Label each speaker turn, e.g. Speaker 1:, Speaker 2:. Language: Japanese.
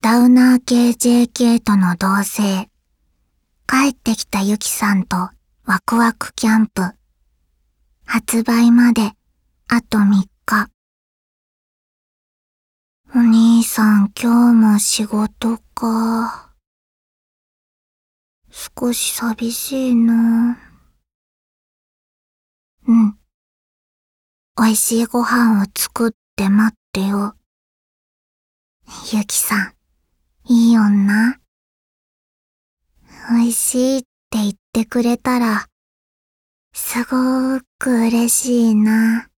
Speaker 1: ダウナー系 JK との同棲。帰ってきたゆきさんとワクワクキャンプ。発売まであと3日。お兄さん今日も仕事か。少し寂しいな。うん。美味しいご飯を作って待ってよ。ゆきさん、いい女。美味しいって言ってくれたら、すごーく嬉しいな。